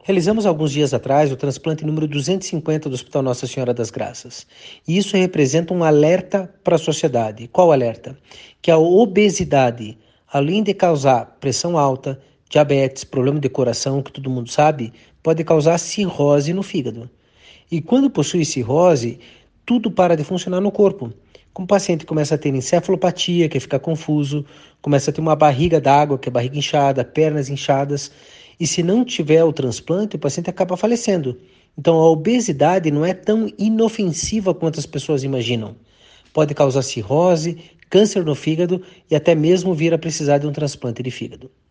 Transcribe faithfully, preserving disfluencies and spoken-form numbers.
Realizamos alguns dias atrás o transplante número duzentos e cinquenta do Hospital Nossa Senhora das Graças. E isso representa um alerta para a sociedade. Qual alerta? Que a obesidade, além de causar pressão alta, diabetes, problema de coração, que todo mundo sabe, pode causar cirrose no fígado. E quando possui cirrose, tudo para de funcionar no corpo. Como o paciente começa a ter encefalopatia, que fica confuso, começa a ter uma barriga d'água, que é barriga inchada, pernas inchadas, e se não tiver o transplante, o paciente acaba falecendo. Então a obesidade não é tão inofensiva quanto as pessoas imaginam. Pode causar cirrose, câncer no fígado e até mesmo vir a precisar de um transplante de fígado.